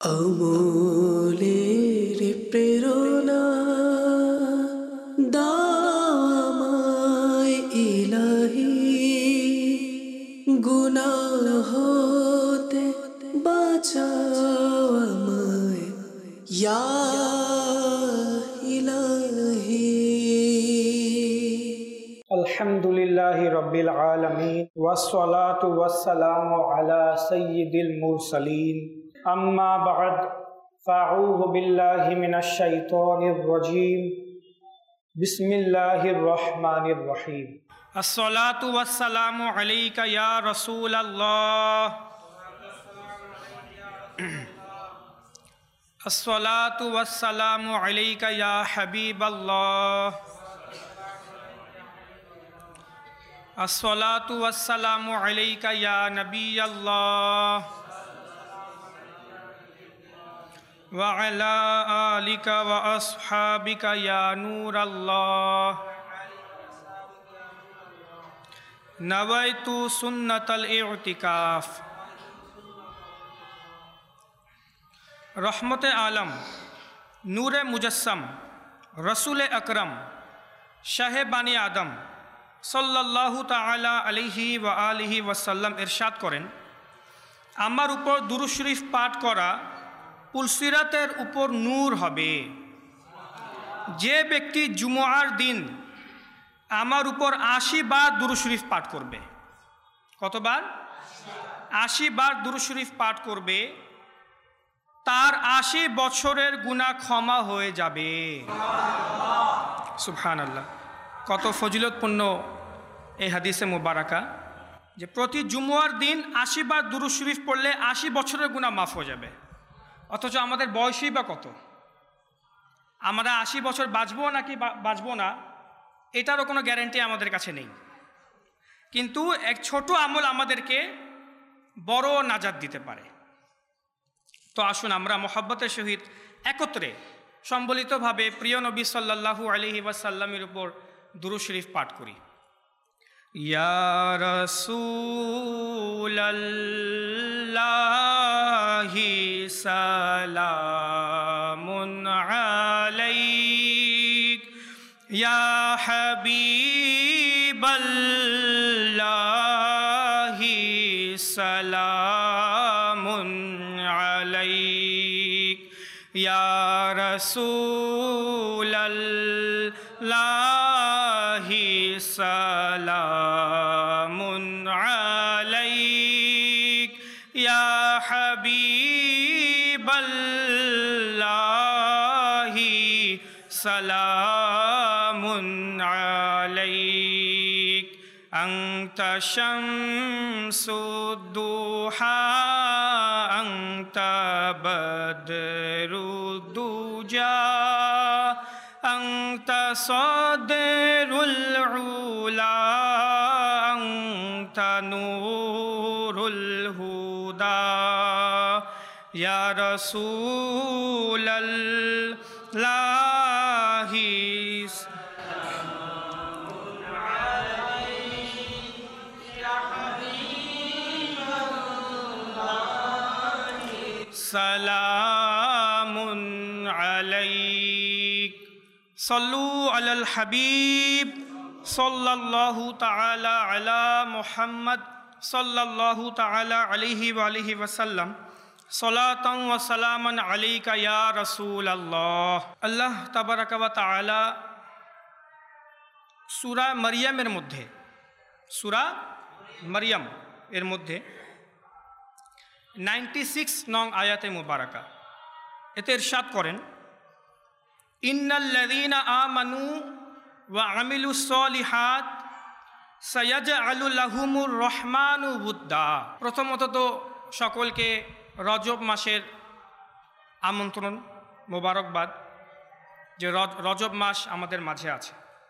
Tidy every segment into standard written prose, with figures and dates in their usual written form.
আমলের প্রেরণা দামায় ইলাহি, গুনাহ হতে বাঁচাও আমায় ইয়া ইলাহি। আলহামদুলিল্লাহি রাব্বিল আলামিন ওয়াসসালাতু ওয়াসসালামু আলা সাইয়্যিদিল মুরসালিন আম্মা বা'দ ফাআউযু বিল্লাহি মিনাশ শাইতানির রাজীম বিসমিল্লাহির রহমানির রহিম। আসসালাতু ওয়াসসালামু আলাইকা ইয়া রাসূলাল্লাহ, আসসালাতু ওয়াসসালামু আলাইকা ইয়া হাবিবাল্লাহ, আসসালাতু ওয়াসসালামু আলাইকা ইয়া নবিয়াল্লাহ ওয়া আলা আলিকা ওয়া আসহাবিকা ইয়া নূরাল্লাহ। নাওয়াইতু সুন্নাতাল ইতিকাফ। রহমতে আলম, নূরে মুজাসসাম, রসুলে আকরম, শাহে বানি আদম সাল্লাল্লাহু তাআলা আলাইহি ওয়া আলিহি ওয়াসাল্লাম ইরশাদ করেন, আমার উপর দুরূদ শরীফ পাঠ করা পুলসিরাতের উপর নূর হবে। যে ব্যক্তি জুমআর দিন আমার উপর ৮০ বার দুরূদ শরীফ পাঠ করবে, কতবার? ৮০ বার দুরূদ শরীফ পাঠ করবে, তার ৮০ বছরের গুনাহ ক্ষমা হয়ে যাবে। সুবহানাল্লাহ, কত ফজিলতপূর্ণ এই হাদিসে মুবারাকা, যে প্রতি জুমুয়ার দিন ৮০ বার দুরূদ শরীফ পড়লে ৮০ বছরের গুনাহ মাফ হয়ে যাবে। অথচ আমাদের বয়সই বা কত? আমরা ৮০ বছর বাঁচবো নাকি বাঁচবো না, এটারও কোনো গ্যারান্টি আমাদের কাছে নেই। কিন্তু এক ছোট আমল আমাদেরকে বড় নাজাত দিতে পারে। তো আসুন আমরা মহব্বতের সহিত একত্রে সম্বলিতভাবে প্রিয় নবী সাল্লাল্লাহু আলাইহি ওয়াসাল্লামের উপর দুরূদ শরীফ পাঠ করি। ইয়া রাসূলাল্লাহি সালামুন আলাইক, ইয়া হাবিবাল্লাহি সালামুন আলাইক, ইয়া রাসূলাল্লাহি সালামুন আলাইক, ইয়া হাবিবাল্লাহি সালামুন আলাইক, আনতা শামসুদ দুহা, আনতা বদরুদ দুজা, আনতা সাদরুল উলা, আনতা নূরুল হুদা, ইয়া রাসূলাল্লাহি সালামুন আলাইক। সল্লু আলাল হাবিব সাল্লাল্লাহু তাআলা আলা মুহাম্মদ সাল্লাল্লাহু তাআলা আলাইহি ওয়া আলিহি ওয়াসাল্লাম, সালাতান ওয়া সালামান আলাইকা ইয়া রাসূলাল্লাহ। আল্লাহ তাবারাকা ওয়া তাআলা সূরা মারইয়ামের মধ্যে, সূরা মারইয়াম এর মধ্যে 96 নং আয়াতে মুবারাকা, এতে ইরশাদ করেন, ইন্নাল্লাযীনা আমানু ওয়া আমিলুস সলিহাত সায়াজআলু লাহুমুর রহমানু উদ্দা। প্রথমত তো সকলকে রজব মাসের আমন্ত্রণ, মোবারকবাদ, যে রজব মাস আমাদের মাঝে আছে।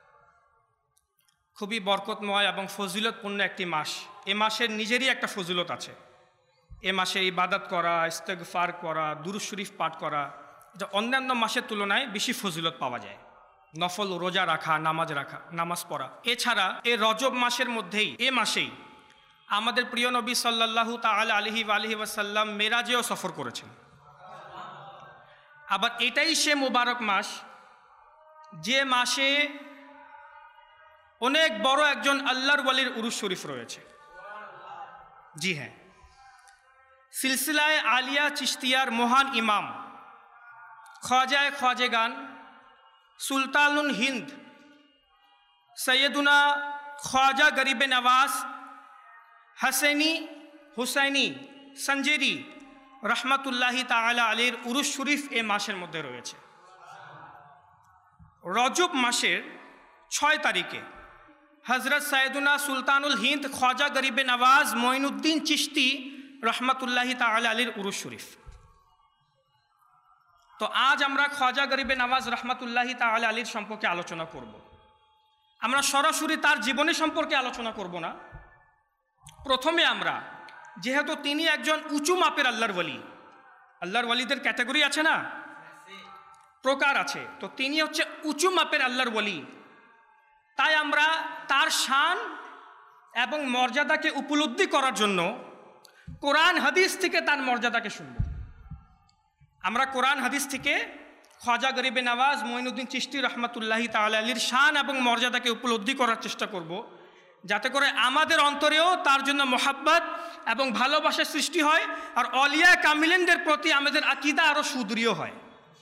খুবই বরকতময় এবং ফজিলতপূর্ণ একটি মাস। এ মাসের নিজেরই একটা ফজিলত আছে। এ মাসে ইবাদত করা, ইস্তেগফার করা, দুরূদ শরীফ পাঠ করা, এটা অন্যান্য মাসের তুলনায় বেশি ফজিলত পাওয়া যায়। নফল রোজা রাখা, নামাজ পড়া। এছাড়া এই রজব মাসের মধ্যেই, এ মাসেই আমাদের প্রিয় নবী সাল্লাল্লাহু তাআলা আলাইহি ওয়া আলিহি ওয়াসাল্লাম মেরাজেও সফর করেছেন। আবার এটাই সে মোবারক মাস যে মাসে অনেক বড় একজন আল্লাহর ওয়ালির উরুস শরীফ রয়েছে। জি হ্যাঁ, সিলসিলায় আলিয়া চিশতিয়ার মহান ইমাম খ্বাজায়ে খ্বাজেগান সুলতানুল হিন্দ সৈয়দুনা খ্বাজা গরিবে নওয়াজ হুসাইনি সঞ্জেরি রহমতুল্লাহি তাআলা আলীর উরুস শরীফ এ মাসের মধ্যে রয়েছে। রজব মাসের 6 তারিখে হজরত সৈয়দুনা সুলতানুল হিন্দ খ্বাজা গরিবে নওয়াজ মঈনুদ্দিন চিশতি রহমতুল্লাহি তাআলা আলীর উরুস শরীফ। তো আজ আমরা খ্বাজা গরিবে নওয়াজ রহমতুল্লাহি তাআলা আলীর সম্পর্কে আলোচনা করব। আমরা সরাসরি তার জীবনী সম্পর্কে আলোচনা করব না। প্রথমে আমরা, যেহেতু তিনি একজন উঁচু মাপের আল্লাহর ওয়ালি, আল্লাহর ওয়ালিদের ক্যাটাগরি আছে না, প্রকার আছে, তো তিনি হচ্ছে উঁচু মাপের আল্লাহর ওয়ালি, তাই আমরা তার শান এবং মর্যাদাকে উপলব্ধি করার জন্য কোরআন হাদিস থেকে তার মর্যাদাকে শুনব। আমরা কোরআন হাদিস থেকে খ্বাজা গরিবে নওয়াজ মঈনুদ্দিন চিশতি রহমতুল্লাহি তাআলা আলীর শান এবং মর্যাদাকে উপলব্ধি করার চেষ্টা করব, যাতে করে আমাদের অন্তরেও তার জন্য মোহাব্বত এবং ভালোবাসার সৃষ্টি হয়, আর অলিয়া কামিলিনদের প্রতি আমাদের আকীদা আরও সুদৃঢ় হয়।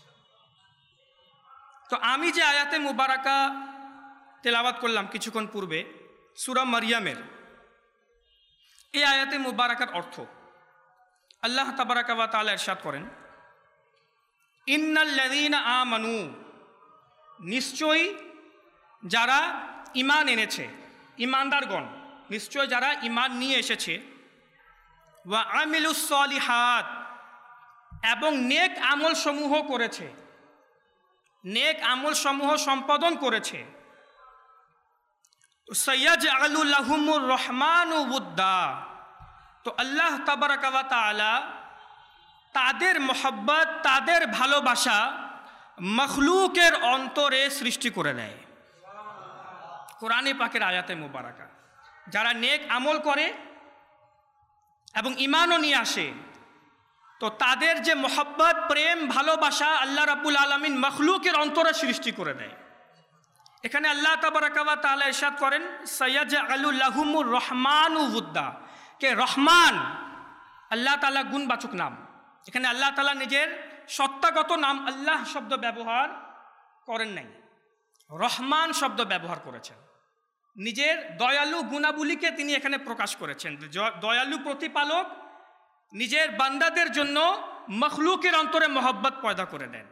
তো আমি যে আয়াতে মুবারাকা তেলাওয়াত করলাম কিছুক্ষণ পূর্বে সূরা মারইয়ামের, এই আয়াতে মুবারাকার অর্থ আল্লাহ তাবারাকা ওয়া তাআলা ইরশাদ করেন, ইন্নাল্লাযীনা আমানু, নিশ্চয়ই যারা ঈমান এনেছে, ঈমানদারগণ, নিশ্চয় যারা ঈমান নিয়ে এসেছে, ওয়া আমিলুস সলিহাত, এবং নেক আমল সমূহ করেছে, নেক আমল সমূহ সম্পাদন করেছে, সাইয়াজআলু লাহুমুর রহমানু উদ্দা, তো আল্লাহ তাবারাকা ওয়া তাআলা তাদের মোহাব্বত, তাদের ভালোবাসা মখলুকের অন্তরে সৃষ্টি করে দেয়। কোরআনে পাকের আয়াতে মুবারাকা, যারা নেক আমল করে এবং ঈমানও নিয়ে আসে, তো তাদের যে মোহাব্বত, প্রেম, ভালোবাসা আল্লাহ রাব্বুল আলামিন মখলুকের অন্তরে সৃষ্টি করে দেয়। এখানে আল্লাহ তাবারাকা ওয়া তাআলা ইরশাদ করেন, সাইয়াজআলু লাহুমুর রহমানু উদ্দা, কে রহমান আল্লাহ তাআলা গুণবাচক নাম। এখানে আল্লাহ তাআলা নিজের সত্তাগত নাম আল্লাহ শব্দ ব্যবহার করেন নাই, রহমান শব্দ ব্যবহার করেছেন। নিজের দয়ালু গুণাবলীকে তিনি এখানে প্রকাশ করেছেন। দয়ালু প্রতিপালক নিজের বান্দাদের জন্য মখলুকের অন্তরে মোহাব্বত পয়দা করে দেন।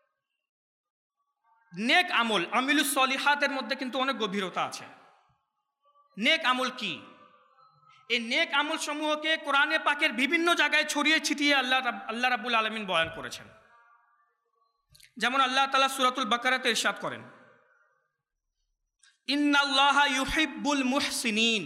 নেক আমল, আমিলুস সলিহাতের মধ্যে কিন্তু অনেক গভীরতা আছে। নেক আমল কি? এই নেক আমল সমূহকে কোরআনে পাকের বিভিন্ন জায়গায় ছড়িয়ে ছিটিয়ে আল্লাহ রাব্বুল আলামিন বয়ান করেছেন। যেমন আল্লাহ তাআলা সূরাতুল বাকারাতে ইরশাদ করেন, ইন্নাল্লাহা ইউহিব্বুল মুহসিনিন,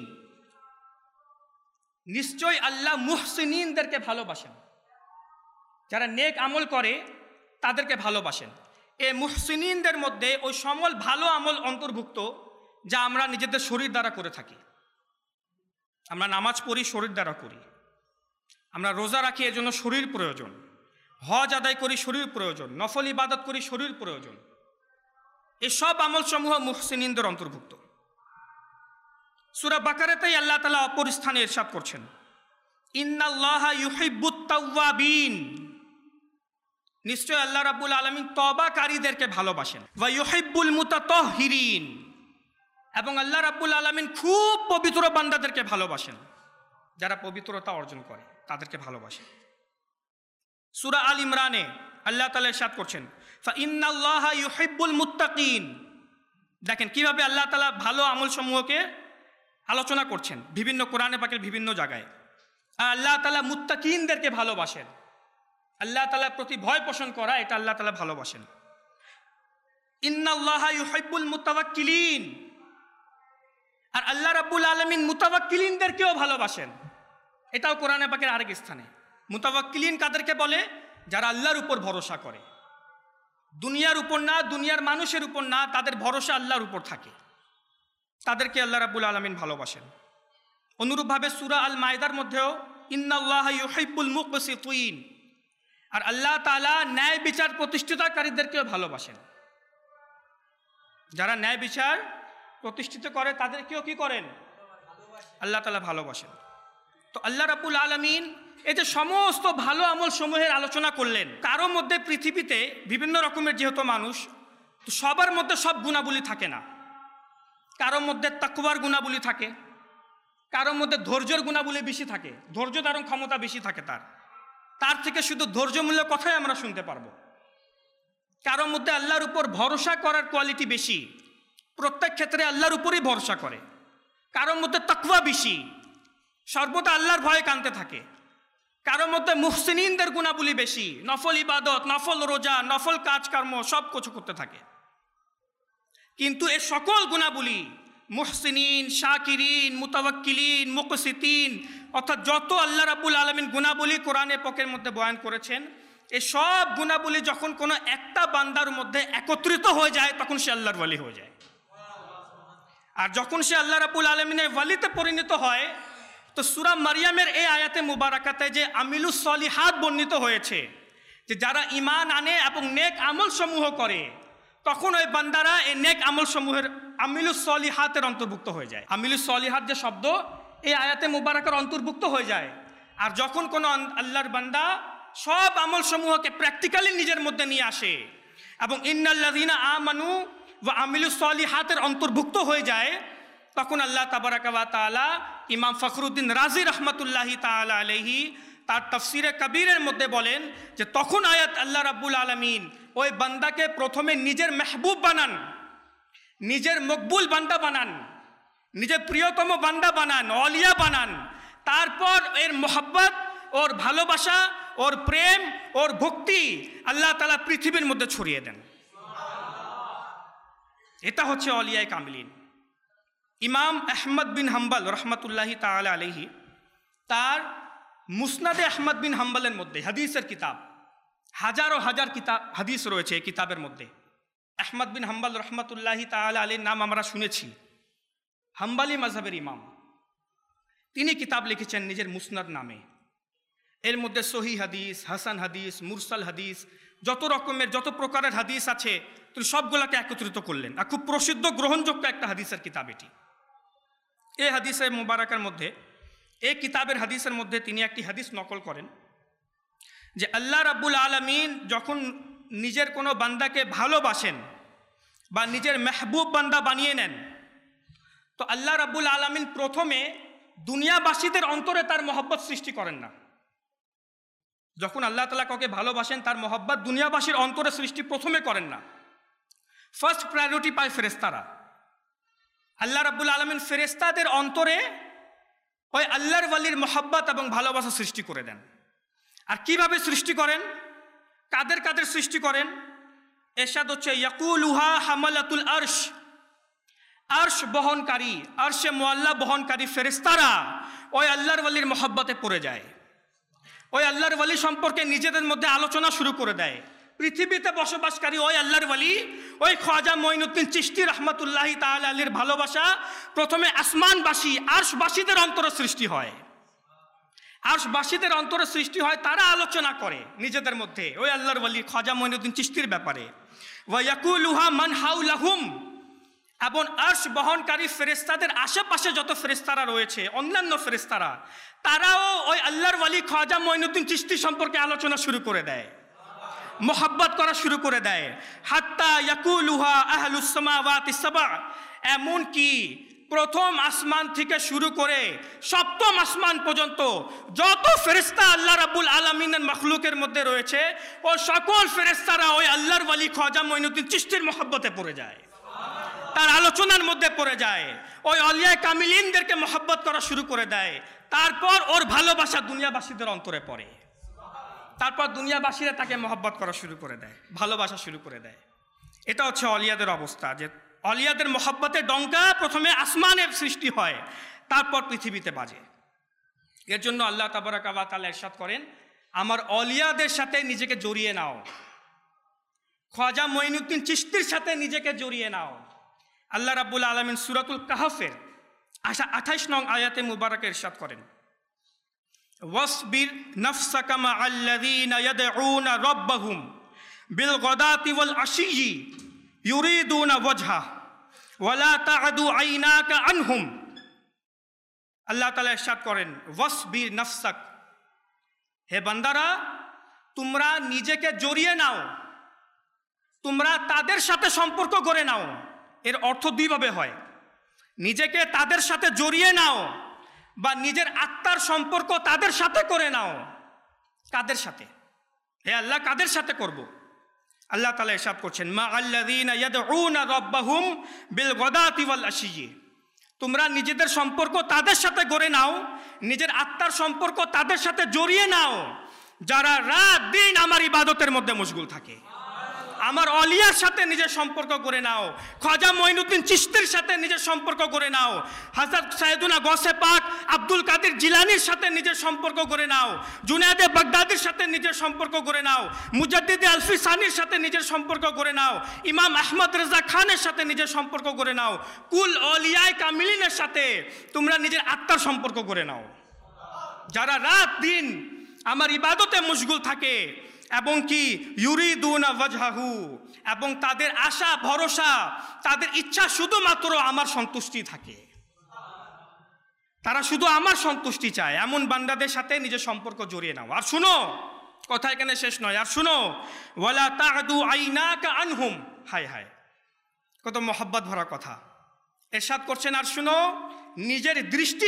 নিশ্চয় আল্লাহ মুহসিনিনদেরকে ভালোবাসেন, যারা নেক আমল করে তাদেরকে ভালোবাসেন। এই মুহসিনিনদের মধ্যে ওই সমল ভালো আমল অন্তর্ভুক্ত যা আমরা নিজেদের শরীর দ্বারা করে থাকি। আমরা নামাজ পড়ি, শরীর দ্বারা করি। আমরা রোজা রাখি, এর জন্য শরীর প্রয়োজন। হজ আদায় করি, শরীর প্রয়োজন। নফল ইবাদত করি, শরীর প্রয়োজন। এসব আমল সমূহ মুহসিনিনদের অন্তর্ভুক্ত। সূরা বাকারাতেই আল্লাহ তাআলা অপর স্থানে ইরশাদ করছেন, ইন্নাল্লাহা ইউহিব্বুত তাওয়াবিন, নিশ্চয় আল্লাহ রাব্বুল আলামিন তওবাকারীদেরকে ভালোবাসেন। ওয়া ইউহিব্বুল মুতাতাহহিরিন, এবং আল্লাহ রাব্বুল আলামিন খুব পবিত্র বান্দাদেরকে ভালোবাসেন, যারা পবিত্রতা অর্জন করে তাদেরকে ভালোবাসেন। সূরা আল ইমরানে আল্লাহ তাআলা ইরশাদ করছেন, ফা ইন্নাল্লাহা ইউহিব্বুল মুত্তাকিন। দেখেন কিভাবে আল্লাহ তাআলা ভালো আমল সমূহকে আলোচনা করছেন বিভিন্ন কোরআনে পাকের বিভিন্ন জায়গায়। আর আল্লাহ তাআলা মুত্তাকিনদেরকে ভালোবাসেন। আল্লাহ তাআলার প্রতি ভয় পোষণ করা, এটা আল্লাহ তাআলা ভালোবাসেন। ইন্নাল্লাহা ইউহিব্বুল মুতাওয়াক্কিলিন, আর আল্লাহ রাব্বুল আলামিন মুতাওয়াক্কিলিনদেরকেও ভালোবাসেন। এটাও কোরআনে পাকের আরেক স্থানে। মুতাওয়াক্কিলিন কাদেরকে বলে? যারা আল্লাহর উপর ভরসা করে, দুনিয়ার উপর না, দুনিয়ার মানুষের উপর না, তাদের ভরসা আল্লাহর উপর থাকে, তাদেরকে আল্লাহ রাব্বুল আলামিন ভালোবাসেন। অনুরূপভাবে সূরা আল মায়দার মধ্যেও ইন্নাল্লাহা ইউহিব্বুল মুকসিতিন, আর আল্লাহ তাআলা ন্যায় বিচার প্রতিষ্ঠিতকারীদেরকেও ভালোবাসেন। যারা ন্যায় বিচার প্রতিষ্ঠিত করে তাদেরকেও কি করেন? আল্লাহ তাআলা ভালোবাসেন। তো আল্লাহ রাব্বুল আলামিন এই যে সমস্ত ভালো আমল সমূহের আলোচনা করলেন, কারোর মধ্যে পৃথিবীতে বিভিন্ন রকমের যেহেতু মানুষ, তো সবার মধ্যে সব গুণাবলী থাকে না। কারোর মধ্যে তাকওয়ার গুণাবলী থাকে, কারোর মধ্যে ধৈর্যের গুণাবলী বেশি থাকে, ধৈর্য ধারণ ক্ষমতা বেশি থাকে, তার থেকে শুধু ধৈর্যমূলক কথাই আমরা শুনতে পারবো। কারোর মধ্যে আল্লাহর উপর ভরসা করার কোয়ালিটি বেশি, প্রত্যেক ক্ষেত্রে আল্লাহর উপরই ভরসা করে। কারোর মধ্যে তাকওয়া বেশি, সর্বদা আল্লাহর ভয়ে কাঁদতে থাকে। কারোর মধ্যে মুহসিনিনদের গুণাবলী বেশি, নফল ইবাদত, নফল রোজা, নফল কাজকর্ম সব কিছু করতে থাকে। কিন্তু এই সকল গুণাবলী মুহসিনিন, শাকিরিন, মুতাওয়াক্কিলিন, মুকসিতিন, অর্থাৎ যত আল্লাহ রাব্বুল আলামিন গুণাবলী কোরআনে পাকের মধ্যে বয়ান করেছেন, এই সব গুণাবলী যখন কোনো একটা বান্দার মধ্যে একত্রিত হয়ে যায় তখন সে আল্লাহর ওয়ালি হয়ে যায়। আর যখন সে আল্লাহ রাব্বুল আলামিনের ওয়ালিতে পরিণত হয়, তো সূরা মারিয়ামের এই আয়াতে মুবারাকাতে যে আমিলুস সলিহাত বর্ণিত হয়েছে, যে যারা ঈমান আনে এবং নেক আমল সমূহ করে, তখন ওই বান্দারা এই নেক আমল সমূহের আমিলুস সলিহাতের অন্তর্ভুক্ত হয়ে যায়। আমিলুস সলিহাত যে শব্দ এই আয়াতে মুবারাকার অন্তর্ভুক্ত হয়ে যায়। আর যখন কোনো আল্লাহর বান্দা সব আমল সমূহকে প্র্যাকটিক্যালি নিজের মধ্যে নিয়ে আসে এবং ইন্নাল্লাযীনা আমানু ওয়া আমিলুস সলিহাতের অন্তর্ভুক্ত হয়ে যায়, তখন আল্লাহ তাবারাকা ওয়া তাআলা ইমাম ফখরুদ্দিন রাজি রহমতুল্লাহি তাআলা আলাইহি তার তাফসিরে কবিরের মধ্যে বলেন যে তখন আয়াত আল্লাহ রাব্বুল আলামিন ওই বান্দাকে প্রথমে নিজের মেহবুব বানান, নিজের মকবুল বান্দা বানান, নিজের প্রিয়তম বান্দা বানান, অলিয়া বানান। তারপর এর মোহাব্বত, ওর ভালোবাসা, ওর প্রেম, ওর ভক্তি আল্লাহ তাআলা পৃথিবীর মধ্যে ছড়িয়ে দেন। এটা হচ্ছে অলিয়ায়ে কামিলিন। ইমাম আহমদ বিন হাম্বল রহমতুল্লাহি তাআলা আলাইহি তার মুসনাদে আহমদ বিন হাম্বলের মধ্যে হাদিসের কিতাব, হাজারো হাজার কিতাব হাদিস রয়েছে এই কিতাবের মধ্যে। আহমদ বিন হাম্বল রহমতুল্লাহি তাআলা আলাইহির নাম আমরা শুনেছি, হাম্বলি মাযহাবের ইমাম। তিনি কিতাব লিখেছেন নিজের মুসনাদ নামে। এর মধ্যে সহি হাদিস, হাসান হাদিস, মুরসাল হাদিস, যত রকমের যত প্রকারের হাদিস আছে তিনি সবগুলোকে একত্রিত করলেন। আর খুব প্রসিদ্ধ গ্রহণযোগ্য একটা হাদিসের কিতাব এটি। এই হাদিসের মুবারাকার মধ্যে, এই কিতাবের হাদিসের মধ্যে তিনি একটি হাদিস নকল করেন যে আল্লাহ রাব্বুল আলামিন যখন নিজের কোনো বান্দাকে ভালোবাসেন বা নিজের মেহবুব বান্দা বানিয়ে নেন, তো আল্লাহ রাব্বুল আলামিন প্রথমে দুনিয়াবাসীদের অন্তরে তার মহব্বত সৃষ্টি করেন না। যখন আল্লাহ তাআলা কাউকে ভালোবাসেন, তার মহব্বত দুনিয়াবাসীর অন্তরে সৃষ্টি প্রথমে করেন না। ফার্স্ট প্রায়োরিটি পায় ফেরেশতারা। আল্লাহ রাব্বুল আলামিন ফেরেশতাদের অন্তরে ওই আল্লাহর ওয়ালির মহব্বত এবং ভালোবাসা সৃষ্টি করে দেন। আর কিভাবে সৃষ্টি করেন, কাদের কাদের সৃষ্টি করেন? এরশাদ হচ্ছে ইয়াকুলুহা হামালাতুল আরশ, আরশ বহনকারী, আরশে মুআল্লা বহনকারী ফেরেশতারা ওই আল্লাহর ওয়ালির মহব্বতে পড়ে যায়। ওই আল্লাহর ওয়ালি সম্পর্কে নিজেদের মধ্যে আলোচনা শুরু করে দেয়। পৃথিবীতে বসবাসকারী ওই আল্লাহর ওয়ালি, ওই খ্বাজা মঈনুদ্দিন চিশতি রহমতুল্লাহি তাআলা আলাইহির ভালোবাসা প্রথমে আসমানবাসী, আরশবাসীদের অন্তরে সৃষ্টি হয়। আরশবাসীদের অন্তরে সৃষ্টি হয়, তারা আলোচনা করে নিজেদের মধ্যে ওই আল্লাহর ওয়ালি খ্বাজা মঈনুদ্দিন চিশতির ব্যাপারে। ওয়া ইয়াকুলুহা মান হাওলাহুম, এবং আরশ বহনকারী ফেরেশতাদের আশেপাশে যত ফেরেশতারা রয়েছে, অন্যান্য ফেরেশতারা, তারাও ওই আল্লাহর ওয়ালি খ্বাজা মঈনুদ্দিন চিশতি সম্পর্কে আলোচনা শুরু করে দেয়, মোহাব্বত করা শুরু করে দেয়। হাত্তা ইয়াকুলুহা আহলুস সামাওয়াতি সাবা, এমন কি প্রথম আসমান থেকে শুরু করে সপ্তম আসমান পর্যন্ত যত ফেরেশতা আল্লাহ রাব্বুল আলামিনের মাখলুকের মধ্যে রয়েছে, ও সকল ফেরেশতারা ওই আল্লাহর ওয়ালি খ্বাজা মঈনুদ্দিন চিশতির মোহাব্বতে পড়ে যায়, তার আলোচনার মধ্যে পড়ে যায়, ওই অলিয়ায়ে কামিলিনদেরকে মোহাব্বত করা শুরু করে দেয়। তারপর ওর ভালোবাসা দুনিয়াবাসীদের অন্তরে পড়ে, তারপর দুনিয়াবাসীরা তাকে মহব্বত করা শুরু করে দেয়, ভালোবাসা শুরু করে দেয়। এটা হচ্ছে অলিয়াদের অবস্থা, যে অলিয়াদের মহব্বতের ডঙ্কা প্রথমে আসমানে সৃষ্টি হয়, তারপর পৃথিবীতে বাজে। এর জন্য আল্লাহ তাবারাকা ওয়া তাআলা ইরশাদ করেন, আমার অলিয়াদের সাথে নিজেকে জড়িয়ে নাও, খ্বাজা মঈনুদ্দিন চিশতির সাথে নিজেকে জড়িয়ে নাও। আল্লাহ রাব্বুল আলামিন সূরাতুল কাহফের 28 নং আয়াতে মুবারাকে ইরশাদ করেন, ওয়াসবির নাফসাকা মা'আল্লাযীনা ইয়াদউনা রাব্বাহুম বিল গাদাতি ওয়াল আশিয়্যি ইউরিদুনা ওয়াজহা ওয়া লা তা'দু আইনাকা আনহুম। আল্লাহ তাআলা ইরশাদ করেন, ওয়াসবির নাফসাক, হে বান্দারা তোমরা নিজেকে জড়িয়ে নাও, তোমরা তাদের সাথে সম্পর্ক গড়ে নাও। এর অর্থ দুইভাবে হয়, নিজেকে তাদের সাথে জড়িয়ে নাও বা নিজের আত্মার সম্পর্ক তাদের সাথে করে নাও। কাদের সাথে? হে আল্লাহ, কাদের সাথে করব? আল্লাহ তাআলা ইরশাদ করছেন, মা'আল্লাযীনা ইয়াদউনা রাব্বাহুম বিল গাদাতি ওয়াল আশিয়্যি, তোমরা নিজেদের সম্পর্ক তাদের সাথে গড়ে নাও, নিজের আত্মার সম্পর্ক তাদের সাথে জড়িয়ে নাও যারা রাত দিন আমার ইবাদতের মধ্যে মশগুল থাকে। আমার অলিয়ার সাথে নিজের সম্পর্ক করে নাও, খাজা মঈনুদ্দিন চিশতির সাথে নিজের সম্পর্ক করে নাও, হযরত সাইয়েদুনা গৌসে পাক আব্দুল কাদের জিলানির সাথে নিজের সম্পর্ক করে নাও, জুনায়েদে বাগদাদির সাথে নিজের সম্পর্ক করে নাও, মুজাদ্দিদে আলফি সানির সাথে নিজের সম্পর্ক করে নাও, ইমাম আহমদ রেজা খানের সাথে নিজের সম্পর্ক করে নাও, কুল অলিয়ায়ে কামিলিনের সাথে তোমরা নিজের আত্মার সম্পর্ক করে নাও যারা রাত দিন আমার ইবাদতে মশগুল থাকে এবং কি ইউরিদুনা ওয়াজহাহু, এবং তাদের আশা ভরসা তাদের ইচ্ছা শুধুমাত্র আমার সন্তুষ্টি থাকে, তারা শুধু আমার সন্তুষ্টি চায়। এমন বান্দাদের সাথে নিজের সম্পর্ক জড়িয়ে নাও। আর শুনো, কথা এখানে শেষ নয়, আর শুনো, ওয়ালা তা'দু আইনাকা আনহুম। হায় হায়, কত মোহাব্বত ভরা কথা। ইরশাদ করছেন, আর শুনো, নিজের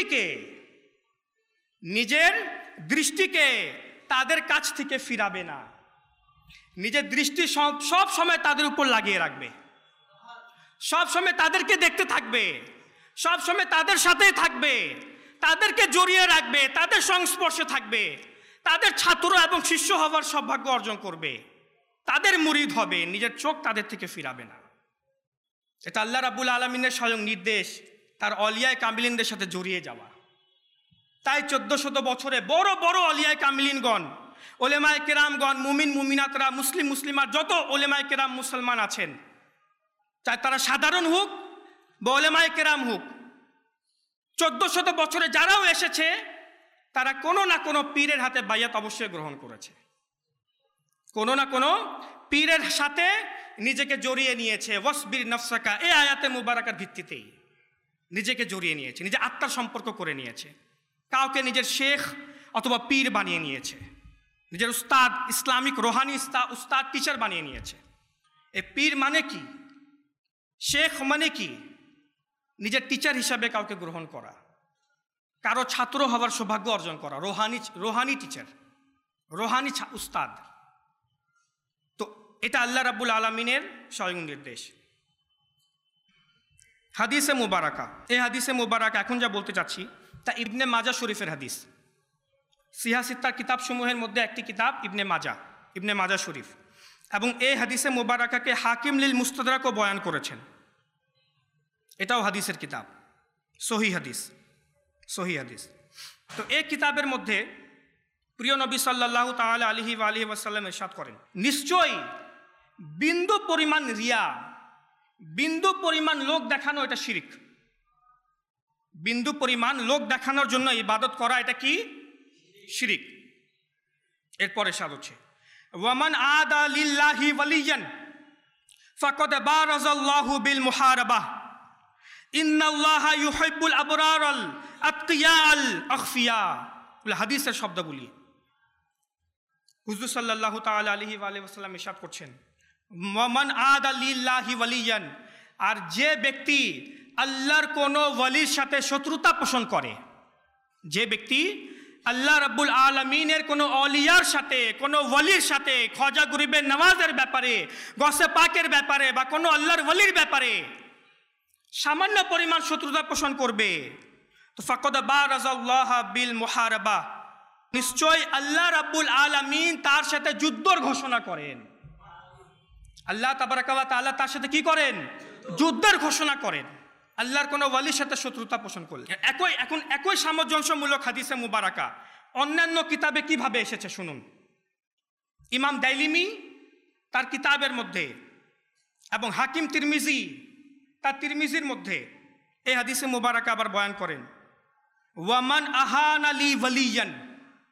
দৃষ্টিকে তাদের কাছ থেকে ফিরাবে না, নিজের দৃষ্টি সব সময় তাদের উপর লাগিয়ে রাখবে, সব সময় তাদেরকে দেখতে থাকবে, সব সময় তাদের সাথেই থাকবে, তাদেরকে জড়িয়ে রাখবে, তাদের সংস্পর্শে থাকবে, তাদের ছাত্র এবং শিষ্য হওয়ার সৌভাগ্য অর্জন করবে, তাদের মুরিদ হবে, নিজের চোখ তাদের থেকে ফিরাবে না। এটা আল্লাহ রাব্বুল আলামিনের স্বয়ং নির্দেশ, তার অলিয়ায়ে কামিলিনদের সাথে জড়িয়ে যাওয়া। তাই 1400 বছরে বড় বড় অলিয়ায়ে কামিলিনগণ, ওলেমায়ে কেরামগণ, মুমিন মুমিনাতরা, মুসলিমাত যত ওলেমায়ে কেরাম মুসলমান আছেন, চাই তারা সাধারণ হোক বা ওলেমায়ে কেরাম হোক, 1400 বছরে যারাও এসেছে তারা কোনো না কোনো পীরের হাতে বাইয়াত অবশ্যই গ্রহণ করেছে, কোনো না কোনো পীরের সাথে নিজেকে জড়িয়ে নিয়েছে। ওয়াসবির নাফসাকা, এই আয়াতে মুবারাকার ভিত্তিতেই নিজেকে জড়িয়ে নিয়েছে, নিজের আত্মার সম্পর্ক করে নিয়েছে, কাউকে নিজের শেখ অথবা পীর বানিয়ে নিয়েছে, নিজের উস্তাদ, ইসলামিক রোহানি উস্তাদ টিচার বানিয়ে নিয়েছে। এ পীর মানে কি, শেখ মানে কি? নিজের টিচার হিসাবে কাউকে গ্রহণ করা, কারো ছাত্র হওয়ার সৌভাগ্য অর্জন করা, রোহানি টিচার, রোহানি উস্তাদ। তো এটা আল্লাহ রাব্বুল আলামিনের স্বয়ং নির্দেশ। হাদিসে মুবারাকা, এই হাদিসে মুবারাকা এখন যা বলতে চাচ্ছি তা ইবনে মাজা শরীফের হাদিস। সিহা সিত্তার কিতাবসমূহের মধ্যে একটি কিতাব ইবনে মাজা শরীফ, এবং এই হাদিসে মুবারাকাকে হাকিম লিল মুস্তাদরাকও বয়ান করেছেন। এটাও হাদিসের কিতাব, সহিহ হাদিস। তো এই কিতাবের মধ্যে প্রিয় নবী সাল্লাল্লাহু তাআলা আলাইহি ওয়া আলিহি ওয়াসাল্লাম ইরশাদ করেন, নিশ্চয়ই বিন্দু পরিমাণ রিয়া, বিন্দু পরিমাণ লোক দেখানো এটা শিরিক। বিন্দু পরিমাণ লোক দেখানোর জন্য ইবাদত করা এটা কি? শিরিক। এরপরে সাদ হচ্ছে, ওয়ামান আদা লিল্লাহি ওয়ালিয়ান ফাকাদ বারাজাল্লাহু বিল মুহারাবাহ ইন্নাল্লাহা ইউহিব্বুল আবরারাল আতকিয়াল আখফিয়া। হাদিসের শব্দগুলি হুজুর সাল্লাল্লাহু তাআলা আলাইহি ওয়া আলিহি ওয়াসাল্লাম ইরশাদ করছেন, ওয়ামান আদা লিল্লাহি ওয়ালিয়ান, আর যে ব্যক্তি আল্লাহর কোনো ওয়ালির সাথে শত্রুতা পোষণ করে, যে ব্যক্তি আল্লাহ রাব্বুল আলামিনের কোনো অলিয়ার সাথে, কোনো ওয়ালির সাথে, খাজা গরিবের নওয়াজের ব্যাপারে, গৌসে পাকের ব্যাপারে বা কোনো আল্লাহর ওয়ালির ব্যাপারে সামান্য পরিমাণ শত্রুতা পোষণ করবে, তো ফাকাদ বারাজাল্লাহ বিল মুহারাবা, নিশ্চয় আল্লাহ রাব্বুল আলামিন তার সাথে যুদ্ধের ঘোষণা করেন। আল্লাহ তাবারাকা ওয়া তাআলা তার সাথে কি করেন? যুদ্ধের ঘোষণা করেন আল্লাহর কোনো ওয়ালির সাথে শত্রুতা পোষণ করলে। একই সামঞ্জস্যমূলক হাদিসে মুবারাকা অন্যান্য কিতাবে কিভাবে এসেছে শুনুন। ইমাম দাইলিমি তার কিতাবের মধ্যে এবং হাকিম তিরমিজি তার তিরমিজির মধ্যে এই হাদিসে মুবারাকা আবার বয়ান করেন, ওয়ামান আহানা লি ওয়ালিয়ান,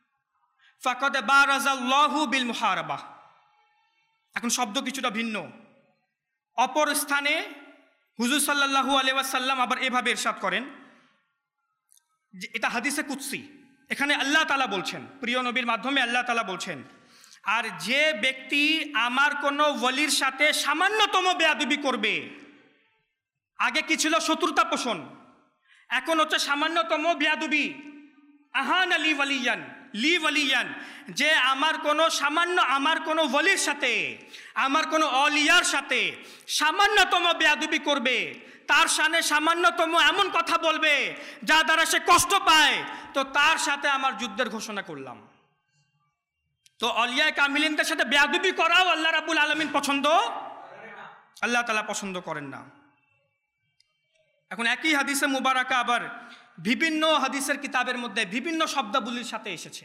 ফাকাদ বারাজাল্লাহু বিল মুহারাবা। এখন শব্দ কিছুটা ভিন্ন। অপর স্থানে হুজুর সাল্লাল্লাহু আলাইহি ওয়াসাল্লাম আবার এভাবে ইরশাদ করেন, যে এটা হাদিসে কুদসি, এখানে আল্লাহ তাআলা বলছেন, প্রিয় নবীর মাধ্যমে আল্লাহ তাআলা বলছেন, আর যে ব্যক্তি আমার কোনো ওয়ালির সাথে সামান্যতম বেয়াদবি করবে, আগে কি ছিল? শত্রুতা পোষণ, এখন হচ্ছে সামান্যতম বেয়াদবি। আহান আলী ওয়ালিয়ান লি ওয়ালিয়ান, যে আমার কোনো ওয়ালির সাথে, আমার কোনো অলিয়ার সাথে সামান্যতম বেয়াদবি করবে, তার সামনে সামান্যতম এমন কথা বলবে যা দ্বারা সে কষ্ট পায়, তো তার সাথে আমার যুদ্ধের ঘোষণা করলাম। তো অলিয়া কামিলিনদের সাথে বেয়াদবি করাও আল্লাহ রাব্বুল আলামিন আল্লাহ তাআলা পছন্দ করেন না। এখন একই হাদিসে মুবারাকা আবার বিভিন্ন হাদিসের কিতাবের মধ্যে বিভিন্ন শব্দাবলীর সাথে এসেছে।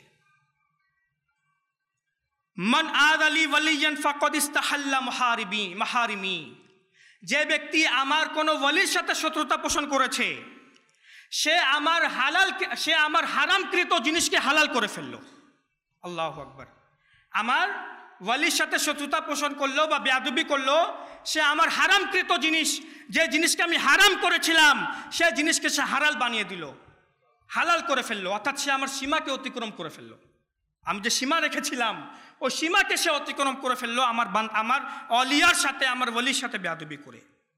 মান আদালি ওয়ালিয়ান ফাকাদ ইস্তাহাল্লা মাহারিমি, যে ব্যক্তি আমার কোনো ওয়ালির সাথে শত্রুতা পোষণ করেছে, সে আমার হারামকৃত জিনিসকে হালাল করে ফেললো। আল্লাহু আকবার। আমার ওয়ালির সাথে শত্রুতা পোষণ করলো বা বেয়াদবি করলো, সে আমার হারামকৃত জিনিস, যে জিনিসকে আমি হারাম করেছিলাম, সে জিনিসকে সে হালাল বানিয়ে দিল, হালাল করে ফেললো। অর্থাৎ সে আমার সীমাকে অতিক্রম করে ফেললো। আমি যে সীমা রেখেছিলাম ওই সীমাকে সে অতিক্রম করে ফেললো আমার অলিয়ার সাথে, আমার ওয়ালির সাথে বেয়াদবি করে।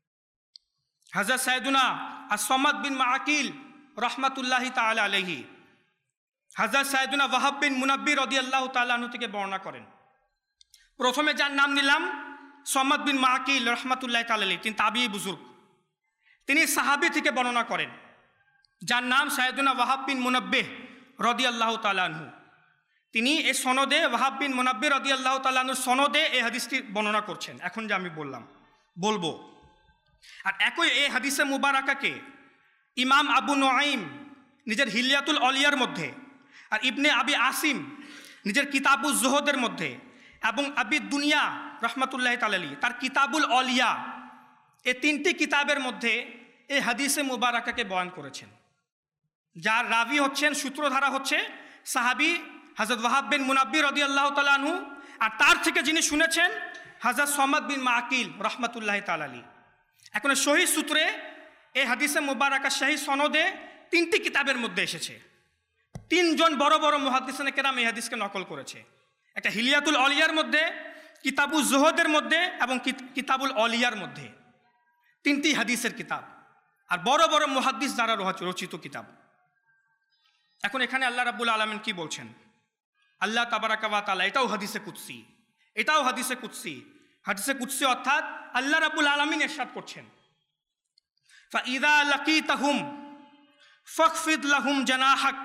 হযরত সাইয়্যিদুনা আস-সামাদ বিন মাআকিল রাহমাতুল্লাহি তাআলা আলাইহি হযরত সাইয়্যিদুনা ওয়াহাব বিন মুনাব্বির রাদিয়াল্লাহু তাআলা আনহু থেকে বর্ণনা করেন। প্রথমে যার নাম নিলাম সামাদ বিন মাআকিল রাহমাতুল্লাহি তাআলা আলাইহি, তিনি তাবিঈ বুজুর্গ, তিনি সাহাবী থেকে বর্ণনা করেন, যার নাম সাইয়্যিদুনা ওয়াহাব বিন মুনাব্বিহ রাদিয়াল্লাহু তাআলা আনহু। তিনি এই সনদে ওয়াহাব বিন মুনাব্বির রাদিয়াল্লাহু তাআলা আনহুর সনদে এই হাদিসটি বর্ণনা করছেন, এখন যে আমি বলবো। আর একই এই হাদিসে মুবারাকাকে ইমাম আবু নুআইম নিজের হিলিয়াতুল অলিয়ার মধ্যে, আর ইবনে আবি আসিম নিজের কিতাবুজ জুহুদের মধ্যে, এবং আবি দুনিয়া রাহমাতুল্লাহি তাআলা আলাইহি তার কিতাবুল অলিয়া, এই তিনটি কিতাবের মধ্যে এই হাদিসে মুবারাকাকে বয়ান করেছেন। যার রাবি হচ্ছেন, সূত্রধারা হচ্ছে সাহাবী হযরত ওয়াহাব বিন মুনাব্বির রাদিয়াল্লাহু তাআলা আনহু, আর তার থেকে যিনি শুনেছেন হযরত সামাদ বিন মাআকিল রাহমাতুল্লাহি তাআলা আলাইহি। এখন সহিহ সূত্রে এই হাদিসে মুবারাকা সহিহ সনদে তিনটি কিতাবের মধ্যে এসেছে। তিনজন বড় বড় মুহাদ্দিসিনে কেরাম এই হাদিসকে নকল করেছে। একটা হিলিয়াতুল অলিয়ার মধ্যে, কিতাবুজ জুহুদের মধ্যে এবং কিতাবুল অলিয়ার মধ্যে, তিনটি হাদিসের কিতাব, আর বড় বড় মুহাদ্দিস দ্বারা রচিত কিতাব। এখন এখানে আল্লাহ রাব্বুল আলামিন কি বলছেন? আল্লাহ তাবারাকা ওয়া তাআলা, এটাও হাদিসে কুদসি, হাদিসে কুদসি অর্থাৎ আল্লাহ রাব্বুল আলামিন ইরশাদ করছেন, ফাইযা লাকিতাহুম ফাখফিদ লাহুম জানাহাক,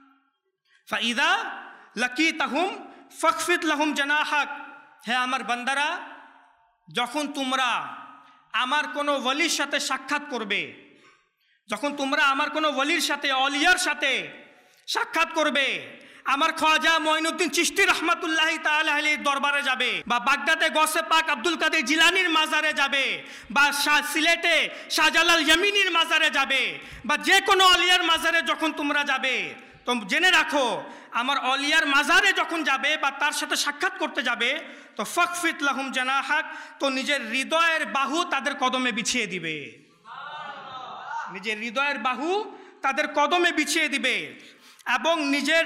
ফাইযা লাকিতাহুম ফাখফিদ লাহুম জানাহাক। হে আমার বান্দারা, যখন তোমরা আমার কোনো ওয়ালির সাথে সাক্ষাৎ করবে, যখন তোমরা আমার কোনো ওয়ালির সাথে, অলিয়ার সাথে সাক্ষাৎ করবে, আমার খাজা মঈনুদ্দিন চিশতি রাহমাতুল্লাহি তাআলা আলাইহির দরবারে যাবে, বা বাগদাদে গৌসে পাক আব্দুল কাদের জিলানীর মাজারে যাবে, বা সিলেটে শাহজালাল ইয়ামিনীর মাজারে যাবে, বা যে কোনো অলিয়ার মাজারে যখন তোমরা যাবে, তো জেনে রাখো, আমার অলিয়ার মাজারে যখন যাবে বা তার সাথে সাক্ষাৎ করতে যাবে, তো ফাখফিদ লাহুম জানাহাক, তো নিজের হৃদয়ের বাহু তাদের কদমে বিছিয়ে দিবে, নিজের হৃদয়ের বাহু তাদের কদমে বিছিয়ে দিবে, এবং নিজের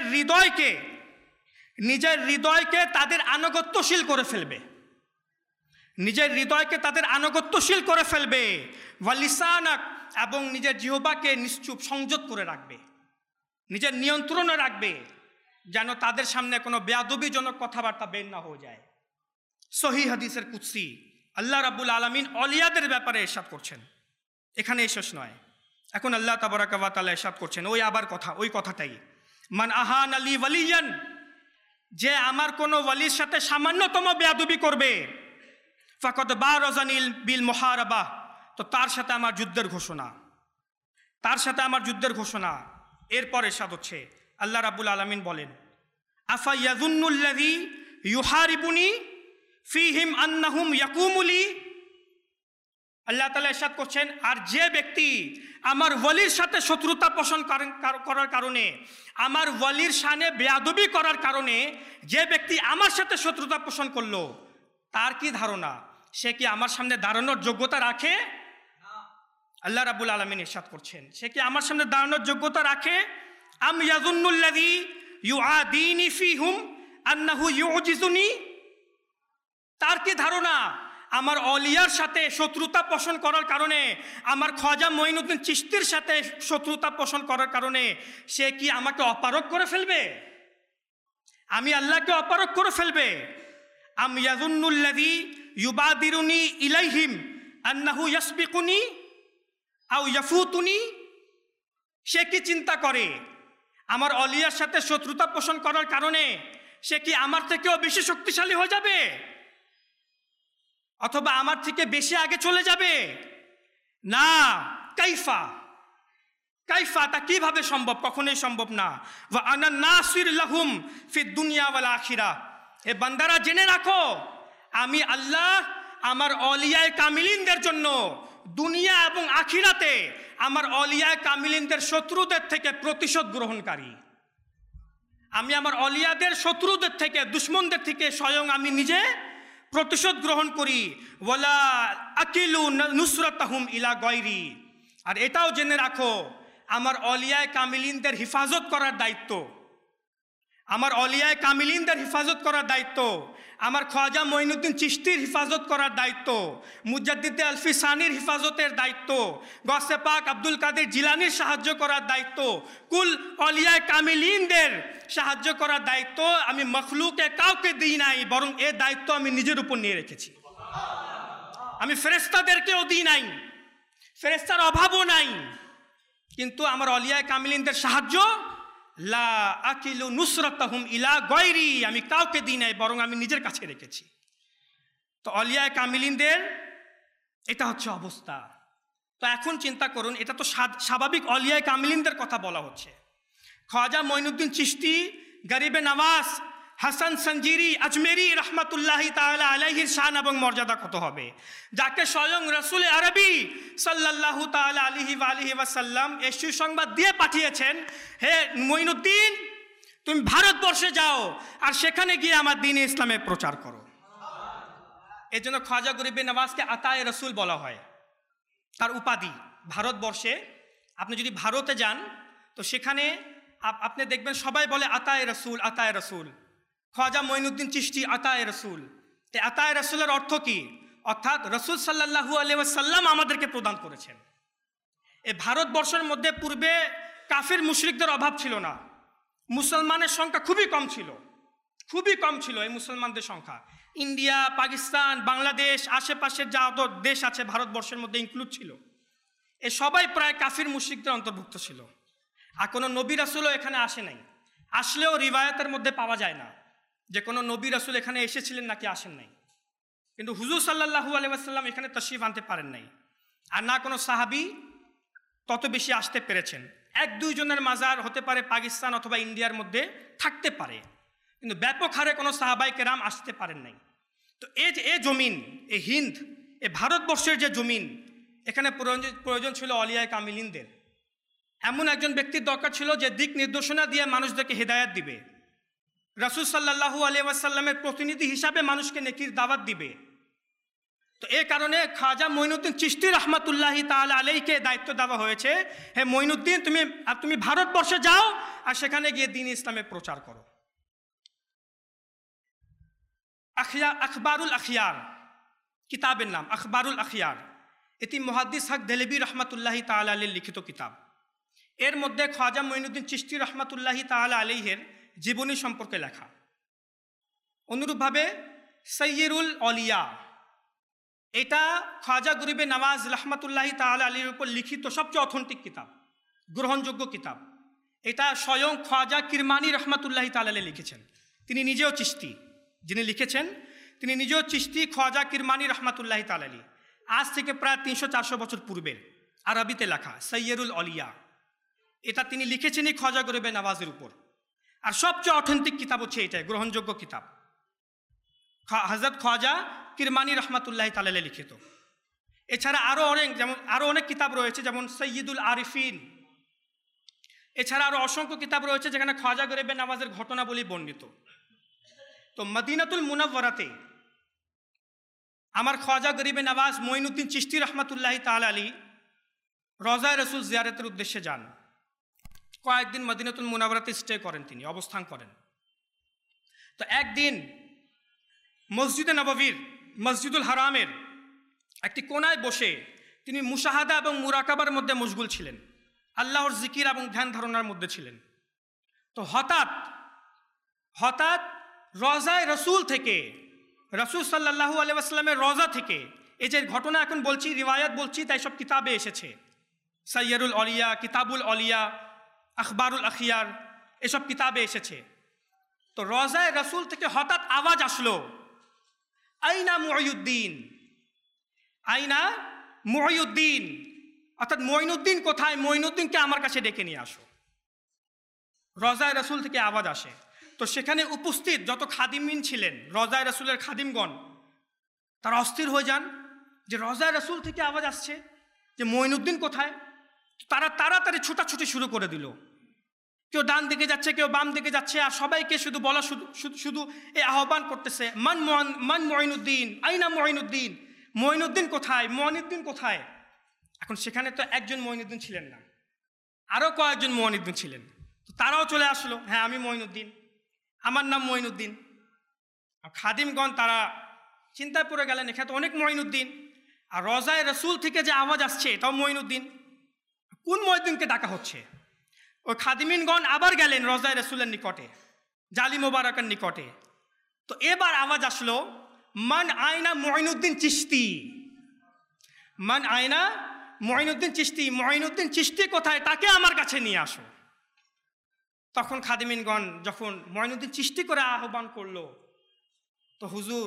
হৃদয়কে তাদের আনুগত্যশীল করে ফেলবে, নিজের হৃদয়কে তাদের আনুগত্যশীল করে ফেলবে। ওয়ালিসানাক, এবং নিজের জিহ্বাকে নিশ্চুপ সংযত করে রাখবে, নিজের নিয়ন্ত্রণে রাখবে, যেন তাদের সামনে কোনো বেয়াদবিজনক কথাবার্তা বের না হয়ে যায়। সহিহ হাদিসের কুদসি আল্লাহ রাব্বুল আলামিন অলিয়াদের ব্যাপারে ইরশাদ করছেন। এখানে শেষ নয়, এখন আল্লাহ তাবারাকা ওয়া তাআলা ইরশাদ করছেন ওই কথাটাই, মান আহান আলী ওয়ালিয়ান, যে আমার কোনো ওয়ালির সাথে সামান্যতম বেয়াদবি করবে, ফাকাদ বারাজানিল বিল মুহারাবা, তো তার সাথে আমার যুদ্ধের ঘোষণা, এরপর ইরশাদ হচ্ছে, আল্লাহ রাব্বুল আলামিন বলেন, আফা ইয়াযুন্নুল্লাযী ইউহারিবুনি ফীহিম আন্নাহুম ইয়াকুমুলি। আল্লাহ তাআলা ইরশাদ করছেন, আর যে ব্যক্তি আমার ওয়ালির সাথে শত্রুতা পোষণ করার কারণে, আমার ওয়ালির শানে বেয়াদবি করার কারণে যে ব্যক্তি আমার সাথে শত্রুতা পোষণ করলো, তার কি ধারণা সে কি আমার সামনে দাঁড়ানোর যোগ্যতা রাখে? আল্লাহ রাব্বুল আলামিন ইরশাদ করছেন, সে কি আমার সামনে দাঁড়ানোর যোগ্যতা রাখে? আম ইয়াযুন্নুল্লাযী ইউআদিনি ফীহুম আন্নাহু ইউজিজুনি, তার কি ধারণা আমার অলিয়ার সাথে শত্রুতা পোষণ করার কারণে, আমার খ্বাজা মঈনুদ্দিন চিশতির সাথে শত্রুতা পোষণ করার কারণে সে কি আমাকে অপারগ করে ফেলবে? আমি আল্লাহকে অপারগ করে ফেলবে? আম ইয়াযুন্নুল্লাযী ইউবাদিরুনি ইলাইহিম আন্নাহু ইয়াসবিকুনি আও ইয়াফুতুনি, সে কি চিন্তা করে আমার অলিয়ার সাথে শত্রুতা পোষণ করার কারণে সে কি আমার থেকেও বেশি শক্তিশালী হয়ে যাবে, অথবা আমার থেকে বেশি আগে চলে যাবে? না, কাইফা কাইফা, তা কিভাবে সম্ভব? কখনোই সম্ভব না। ওয়া আনা নাসির লাহুম ফিদ দুনিয়া ওয়াল আখিরাহ, এ বান্দারা জেনে রাখো, আমি আল্লাহ আমার অলিয়ায়ে কামিলিনদের জন্য দুনিয়া এবং আখিরাতে আমার অলিয়ায়ে কামিলিনদের শত্রুদের থেকে প্রতিশোধ গ্রহণকারী। আমি আমার অলিয়াদের শত্রুদের থেকে, দুশ্মনদের থেকে স্বয়ং আমি নিজে প্রতিশোধ গ্রহণ করি। ওয়ালা আকিলু নুসরাতাহুম ইলা গায়রি, আর এটাও জেনে রাখো আমার অলিয়ায়ে কামিলিনদের হিফাজত করার দায়িত্ব, আমার অলিয়ায়ে কামিলিনদের হিফাজত করার দায়িত্ব, আমার খ্বাজা মঈনুদ্দিন চিশতির হিফাজত করার দায়িত্ব, মুজাদ্দিদ আলফি সানির হিফাজতের দায়িত্ব, গৌসে পাক আব্দুল কাদের জিলানির সাহায্য করার দায়িত্ব, কুল অলিয়ায়ে কামিলিনদের সাহায্য করার দায়িত্ব আমি মখলুকে কাউকে দিই নাই, বরং এ দায়িত্ব আমি নিজের উপর নিয়ে রেখেছি। আমি ফেরেশতাদেরকেও দিই নাই, ফেরেশতার অভাবও নাই, কিন্তু আমার অলিয়ায়ে কামিলিনদের সাহায্য লা আকিলু নুসরাতাহুম ইলা গায়রি, আমি কাউকে দিই নাই, বরং আমি নিজের কাছে রেখেছি। তো অলিয়ায়ে কামিলিনদের এটা হচ্ছে অবস্থা। তো এখন চিন্তা করুন, এটা তো স্বাভাবিক অলিয়ায়ে কামিলিনদের কথা বলা হচ্ছে। খ্বাজা মঈনুদ্দিন চিশতি, গরিবে নওয়াজ, হাসান সঞ্জিরি আজমেরি রহমাতুল্লাহি তাআলা আলাইহির শান এবং মর্যাদা কত হবে, যাকে স্বয়ং রাসূল আরবি সাল্লাল্লাহু তাআলা আলাইহি ওয়া আলিহি ওয়াসাল্লাম এই সুসংবাদ দিয়ে পাঠিয়েছেন, হে মঈনুদ্দিন, তুমি ভারতবর্ষে যাও আর সেখানে গিয়ে আমার দ্বীন ইসলামের প্রচার করো। এই জন্য খ্বাজা গরিবে নওয়াজকে আতায়ে রসুল বলা হয়, তার উপাধি। ভারতবর্ষে আপনি যদি ভারতে যান তো সেখানে আপনি দেখবেন সবাই বলে আতায়ে রসুল, আতায়ে রসুল। খ্বাজা মঈনুদ্দিন চিশতি আতায়ে রসুল। এই আতায়ে রসুলের অর্থ কি? অর্থাৎ রসুল সাল্লাল্লাহু আলাইহি ওয়াসাল্লাম আমাদেরকে প্রদান করেছেন। এই ভারতবর্ষের মধ্যে পূর্বে কাফির মুশরিকদের অভাব ছিল না, মুসলমানের সংখ্যা খুবই কম ছিল, খুবই কম ছিল এই মুসলমানদের সংখ্যা। ইন্ডিয়া, পাকিস্তান, বাংলাদেশ, আশেপাশের যা দেশ আছে ভারতবর্ষের মধ্যে ইনক্লুড ছিল, এ সবাই প্রায় কাফির মুশরিকদের অন্তর্ভুক্ত ছিল। আর কোনো নবী রাসূলও এখানে আসে নাই, আসলেও রিওয়ায়াতের মধ্যে পাওয়া যায় না যে কোনো নবী রাসূল এখানে এসেছিলেন নাকি আসেন নাই। কিন্তু হুজুর সাল্লাল্লাহু আলাইহি ওয়াসাল্লাম এখানে তাশরিফ আনতে পারেন নাই, আর না কোনো সাহাবী তত বেশি আসতে পেরেছেন। এক দুইজনের মাজার হতে পারে পাকিস্তান অথবা ইন্ডিয়ার মধ্যে থাকতে পারে, কিন্তু ব্যাপক হারে কোনো সাহাবাই কেরাম আসতে পারেন নাই। তো এ জমিন, এ হিন্দ, এ ভারতবর্ষের যে জমিন, এখানে প্রয়োজন ছিল অলিয়ায়ে কামিলিনদের। এমন একজন ব্যক্তির দরকার ছিল যে দিক নির্দেশনা দিয়ে মানুষদেরকে হেদায়েত দিবে, রাসূল সাল্লাল্লাহু আলাইহি ওয়াসাল্লামের প্রতিনিধি হিসাবে মানুষকে নেকির দাওয়াত দিবে। তো এই কারণে খ্বাজা মঈনুদ্দিন চিশতি রহমাতুল্লাহি তাআলা আলাইহিকে দায়িত্ব দেওয়া হয়েছে, হে মঈনুদ্দিন, তুমি ভারতবর্ষে যাও আর সেখানে গিয়ে দ্বীন ইসলামের প্রচার করো। আখবারুল আখিয়ার কিতাবের নাম, আখবারুল আখিয়ার, এটি মুহাদ্দিস হক দেহলভী রহমাতুল্লাহি তাআলা আলাইহির লিখিত কিতাব। এর মধ্যে খ্বাজা মঈনুদ্দিন চিশতি রহমাতুল্লাহি তাআলা আলাইহির জীবনী সম্পর্কে লেখা। অনুরূপভাবে সাইয়্যিরুল অলিয়া, এটা খ্বাজা গরিবে নওয়াজ রহমাতুল্লাহি তাআলা আলাইহির উপর লিখিত সবচেয়ে অথেন্টিক কিতাব, গ্রহণযোগ্য কিতাব। এটা স্বয়ং খ্বাজা কিরমানি রহমাতুল্লাহি তাআলা আলাইহি লিখেছেন। তিনি নিজেও চিশতি, যিনি লিখেছেন তিনি নিজেও চিশতি, খ্বাজা কিরমানি রহমাতুল্লাহি তাআলা আলাইহি। আজ থেকে প্রায় 300-400 বছর পূর্বের আরবিতে লেখা সাইয়্যিরুল অলিয়া, এটা তিনি লিখেছেনই খ্বাজা গরিবে নওয়াজের উপর। আর সবচেয়ে অথেন্টিক কিতাব হচ্ছে এটাই, গ্রহণযোগ্য কিতাব, হযরত খ্বাজা কিরমানি রহমাতুল্লাহি তাআলা আলাইহি লিখিত। এছাড়া আরও অনেক কিতাব রয়েছে, যেমন সৈয়দুল আরিফিন। এছাড়া আরও অসংখ্য কিতাব রয়েছে যেখানে খ্বাজা গরিবে নওয়াজের ঘটনাবলী বর্ণিত। তো মদিনাতুল মুনাওয়ারাতে আমার খ্বাজা গরিবে নওয়াজ মঈনুদ্দিন চিশতি রহমাতুল্লাহি তাআলা আলী রওজায়ে রাসূল জিয়ারতের উদ্দেশ্যে যান। কয়েকদিন মদিনাতুল মুনাওয়ারাতে স্টে করেন, তিনি অবস্থান করেন। তো একদিন মসজিদে নববীর, মসজিদুল হারামের একটি কোনায় বসে তিনি মুশাহাদা এবং মুরাকাবার মধ্যে মশগুল ছিলেন, আল্লাহর জিকির এবং ধ্যান ধারণার মধ্যে ছিলেন। তো হঠাৎ রওজায়ে রাসূল থেকে, রাসূল সাল্লাল্লাহু আলাইহি ওয়াসাল্লামের রওজা থেকে, এই যে ঘটনা এখন বলছি, রিওয়ায়াত বলছি, তাই সব কিতাবে এসেছে, সাইয়্যিরুল আউলিয়া, কিতাবুল আউলিয়া, আখবারুল আখিয়ার, এসব কিতাবে এসেছে। তো রওজায়ে রাসূল থেকে হঠাৎ আওয়াজ আসলো, আইনা মুঈনুদ্দিন, আইনা মুঈনুদ্দিন, অর্থাৎ মঈনুদ্দিন কোথায়, মঈনুদ্দিনকে আমার কাছে ডেকে নিয়ে আসো। রওজায়ে রাসূল থেকে আওয়াজ আসে। তো সেখানে উপস্থিত যত খাদিমিন ছিলেন, রওজায়ে রাসূলের খাদিমগণ, তারা অস্থির হয়ে যান যে রওজায়ে রাসূল থেকে আওয়াজ আসছে, যে মঈনুদ্দিন কোথায়। তারা তাড়াতাড়ি ছুটাছুটি শুরু করে দিল, কেউ ডান দিকে যাচ্ছে, কেউ বাম দিকে যাচ্ছে, আর সবাইকে শুধু বলা, শুধু এই আহ্বান করতেছে, মান মঈনুদ্দিন, আইনা মঈনুদ্দিন, মঈনুদ্দিন কোথায়, মঈনুদ্দিন কোথায়। এখন সেখানে তো একজন মঈনুদ্দিন ছিলেন না, আরও কয়েকজন মঈনুদ্দিন ছিলেন। তো তারাও চলে আসলো, হ্যাঁ আমি মঈনুদ্দিন, আমার নাম মঈনুদ্দিন। খাদিমগণ তারা চিন্তায় পড়ে গেলেন, এখানে তো অনেক মঈনুদ্দিন, আর রওজায়ে রাসূল থেকে যে আওয়াজ আসছে এটাও মঈনুদ্দিন, কোন মঈনুদ্দিনকে ডাকা হচ্ছে। ওই খাদিমিনগণ আবার গেলেন রওজায়ে রাসূলের নিকটে, জালি মোবারকের নিকটে। তো এবার আওয়াজ আসলো, মান আয়না মঈনুদ্দিন চিশতি, মান আয়না মঈনুদ্দিন চিশতি, মঈনুদ্দিন চিশতি কোথায়, তাকে আমার কাছে নিয়ে আসো। তখন খাদিমিনগণ যখন মঈনুদ্দিন চিশতি করে আহ্বান করলো, তো হুজুর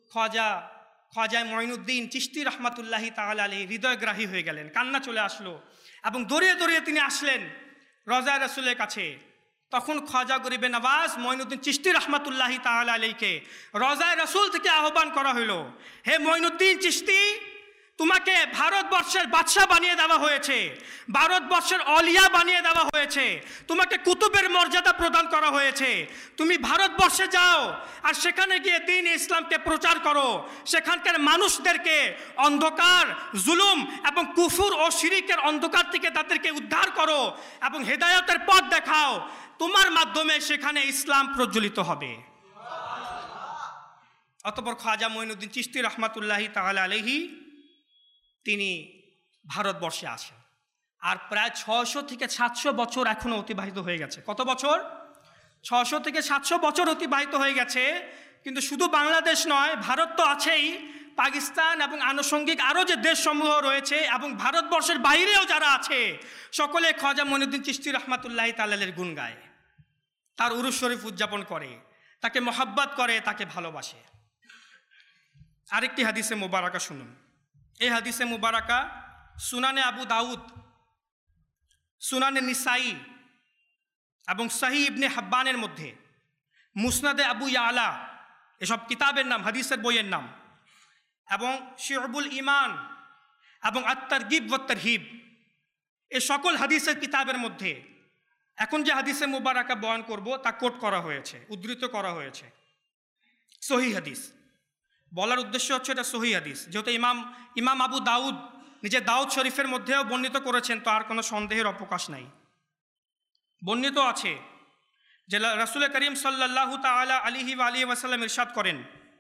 খ্বাজা মঈনুদ্দিন চিশতি রহমাতুল্লাহি তাআলা আলাইহি হৃদয়গ্রাহী হয়ে গেলেন, কান্না চলে আসলো এবং দৌড়িয়ে দৌড়িয়ে তিনি আসলেন রওজায়ে রাসূলের কাছে। তখন খ্বাজা গরিবে নওয়াজ মঈনুদ্দিন চিশতি রহমাতুল্লাহি তাআলা আলাইহিকে রওজায়ে রাসূল থেকে আহ্বান করা হলো, হে মঈনুদ্দিন চিশতি, তোমাকে ভারতবর্ষের বাদশাহ বানিয়ে দেওয়া হয়েছে, ভারতবর্ষের অলিয়া বানিয়ে দেওয়া হয়েছে, তোমাকে কুতুবের মর্যাদা প্রদান করা হয়েছে। তুমি ভারতবর্ষে যাও আর সেখানে গিয়ে দ্বীন ইসলামকে প্রচার করো, সেখানকার মানুষদেরকে অন্ধকার, জুলুম এবং কুফর ও শিরিকের অন্ধকার থেকে তাদেরকে উদ্ধার করো এবং হেদায়েতের পথ দেখাও। তোমার মাধ্যমে সেখানে ইসলাম প্রজ্বলিত হবে। অতঃপর খ্বাজা মঈনুদ্দিন চিশতি রহমাতুল্লাহি তাআলা আলাইহি তিনি ভারতবর্ষে আসেন। আর প্রায় 600 থেকে 700 বছর এখনও অতিবাহিত হয়ে গেছে। কত বছর? 600 থেকে 700 বছর অতিবাহিত হয়ে গেছে। কিন্তু শুধু বাংলাদেশ নয়, ভারত তো আছেই, পাকিস্তান এবং আনুষঙ্গিক আরও যে দেশসমূহ রয়েছে এবং ভারতবর্ষের বাইরেও যারা আছে, সকলে খ্বাজা মঈনুদ্দিন চিশতি রহমাতুল্লাহি তাআলার গুণ গায়, তার উরুস শরীফ উদযাপন করে, তাকে মহব্বত করে, তাকে ভালোবাসে। আরেকটি হাদিসে মুবারাকা শুনুন। এই হাদিসে মুবারাকা সুনানে আবু দাউদ, সুনানে নিসাই এবং সহিহ ইবনে হাব্বানের মধ্যে, মুসনাদে আবু ইয়ালা, এসব কিতাবের নাম, হাদিসের বইয়ের নাম, এবং শিউবুল ঈমান এবং আত-তারগিব ওয়াত তারহিব, এই সকল হাদিসের কিতাবের মধ্যে এখন যে হাদিসে মুবারাকা বয়ান করব তা কোট করা হয়েছে, উদ্ধৃত করা হয়েছে, সহিহ হাদিস। বলার উদ্দেশ্য হচ্ছে এটা সহিহ হাদিস, যেহেতু ইমাম আবু দাউদ নিজে দাউদ শরীফের মধ্যেও বর্ণিত করেছেন, তো আর কোনো সন্দেহের অবকাশ নাই। বর্ণিত আছে যে রাসূল করিম সাল্লাল্লাহু তাআলা আলাইহি ওয়া আলিহি ওয়াসাল্লাম ইরশাদ করেন,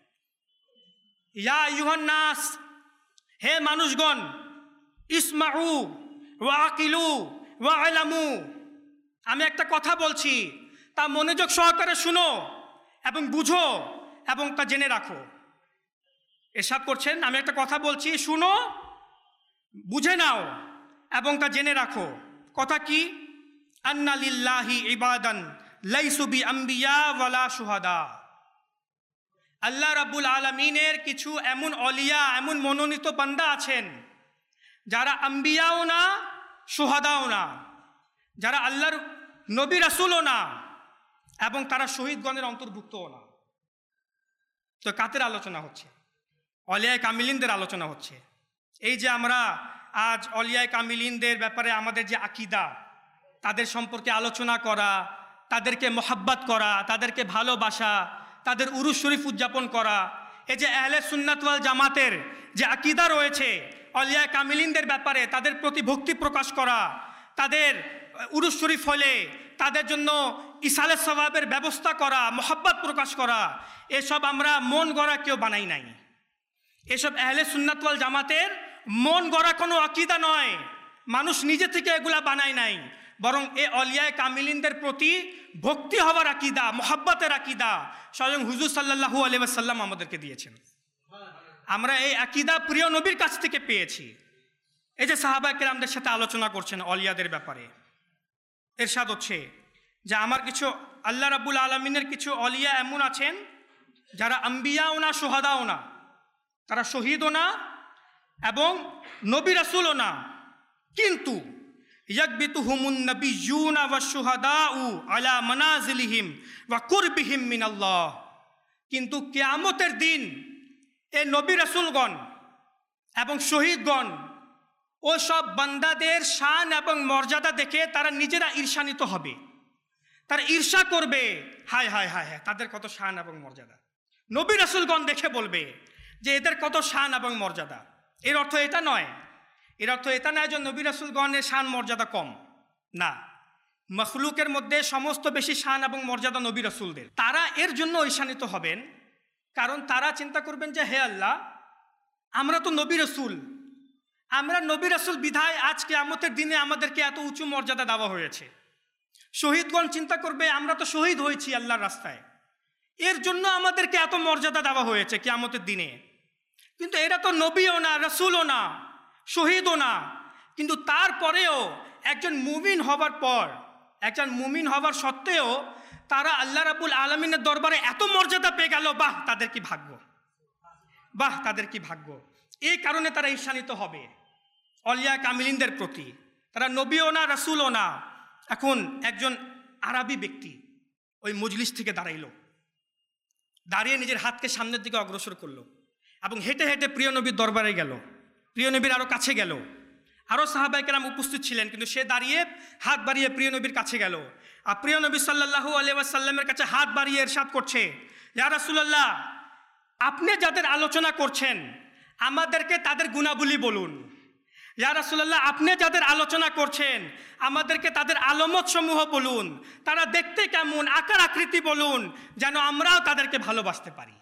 ইয়া আইয়ুহান নাস, হে মানুষগণ, ইসমাউ ওয়া আকিলু ওয়া আলামু, আমি একটা কথা বলছি, তা মনোযোগ সহকারে শুনো এবং বুঝো এবং তা জেনে রাখো। ইরশাদ করছেন, আমি একটা কথা বলছি, শুনো, বুঝে নাও এবং তা জেনে রাখো। কথা কি? আন্না লিল্লাহি ইবাদান লাইসু বিআম্বিয়া ওয়ালা শুহাদা। আল্লাহ রাব্বুল আলামিনের কিছু এমন অলিয়া, এমন মনোনীত বান্দা আছেন যারা আম্বিয়াও না, শুহাদাও না, যারা আল্লাহর নবী রাসূলও না এবং তারা শহীদগণের অন্তর্ভুক্তও না। তো কাদের আলোচনা হচ্ছে? অলিয়া কামিলিনদের আলোচনা হচ্ছে। এই যে আমরা আজ অলিয়ায় কামিলিনদের ব্যাপারে আমাদের যে আকীদা, তাদের সম্পর্কে আলোচনা করা, তাদেরকে মোহাব্বত করা, তাদেরকে ভালোবাসা, তাদের উরুস শরীফ উদযাপন করা, এই যে আহলে সুন্নাত ওয়াল জামাতের যে আকীদা রয়েছে অলিয়ায় কামিলিনদের ব্যাপারে, তাদের প্রতি ভক্তি প্রকাশ করা, তাদের উরুস শরীফ হলে তাদের জন্য ইসালে সওয়াবের ব্যবস্থা করা, মোহাব্বত প্রকাশ করা, এসব আমরা মন গড়া কেউ বানাই নাই। এসব আহলে সুন্নাত ওয়াল জামাতের মন গড়া কোনো আকীদা নয়, মানুষ নিজে থেকে এগুলা বানায় নাই, বরং এ অলিয়ায় কামিলিনদের প্রতি ভক্তি হওয়ার আকীদা, মোহাব্বতের আকীদা স্বয়ং হুজুর সাল্লাল্লাহু আলাইহি ওয়াসাল্লাম আমাদেরকে দিয়েছেন। আমরা এই আকীদা প্রিয় নবীর কাছ থেকে পেয়েছি। এই যে সাহাবায়ে কেরামদের সাথে আলোচনা করছেন অলিয়াদের ব্যাপারে, এরশাদ হচ্ছে যে আমার কিছু আল্লাহ রাব্বুল আলামিনের কিছু অলিয়া এমন আছেন যারা আম্বিয়াও না, শুহাদাও না, তারা শহীদও না এবং নবী রাসূলও না, কিন্তু ইয়াকবিতুহুমুন নাবিয়্যুনা ওয়াশ শুহাদাউ আলা মানাজিলিহিম ওয়া কুরবিহিম মিনাল্লাহ। কিন্তু কিয়ামতের দিন এই নবী রাসূলগণ এবং শহীদগণ ওই সব বান্দাদের শান এবং মর্যাদা দেখে তারা নিজেরা ঈর্ষান্বিত হবে, তারা ঈর্ষা করবে, হায় হায় হায় হায় তাদের কত শান এবং মর্যাদা। নবী রাসূলগণ দেখে বলবে যে এদের কত শান এবং মর্যাদা। এর অর্থ এটা নয়, এর অর্থ এটা নয় যে নবী রাসূলগণের শান মর্যাদা কম, না, মখলুকের মধ্যে সমস্ত বেশি শান এবং মর্যাদা নবী রাসূলদের। তারা এর জন্য ঈর্ষান্বিত হবেন কারণ তারা চিন্তা করবেন যে হে আল্লাহ, আমরা তো নবী রাসূল, আমরা নবী রাসূল বিধায় আজ কিয়ামতের দিনে আমাদেরকে এত উঁচু মর্যাদা দেওয়া হয়েছে। শহীদগণ চিন্তা করবে আমরা তো শহীদ হয়েছি আল্লাহর রাস্তায়, এর জন্য আমাদেরকে এত মর্যাদা দেওয়া হয়েছে কিয়ামতের দিনে। কিন্তু এরা তো নবীও না, রাসূলও না, শহীদও না, কিন্তু তারপরেও একজন মুমিন হবার পর, একজন মুমিন হবার সত্ত্বেও তারা আল্লাহ রাব্বুল আলামিনের দরবারে এত মর্যাদা পেয়ে গেল, বাহ তাদের কি ভাগ্য, বাহ তাদের কি ভাগ্য। এই কারণে তারা ঈর্ষান্বিত হবে অলিয়া কামিলিনদের প্রতি। তারা নবীও না, রাসূলও না। এখন একজন আরবি ব্যক্তি ওই মজলিস থেকে দাঁড়াইল, দাঁড়িয়ে নিজের হাতকে সামনের দিকে অগ্রসর করলো এবং হেঁটে হেঁটে প্রিয় নবীর দরবারে গেল, প্রিয় নবীর আরও কাছে গেল। আরও সাহাবায়ে কেরাম উপস্থিত ছিলেন, কিন্তু সে দাঁড়িয়ে হাত বাড়িয়ে প্রিয় নবীর কাছে গেল আর প্রিয় নবী সাল্লাল্লাহু আলাইহি ওয়াসাল্লামের কাছে হাত বাড়িয়ে ইরশাদ করছে, ইয়া রাসূলুল্লাহ, আপনি যাদের আলোচনা করছেন আমাদেরকে তাদের গুণাবলী বলুন। ইয়া রাসূলুল্লাহ, আপনি যাদের আলোচনা করছেন আমাদেরকে তাদের আলামত সমূহ বলুন, তারা দেখতে কেমন, আকার আকৃতি বলুন, যেন আমরাও তাদেরকে ভালোবাসতে পারি।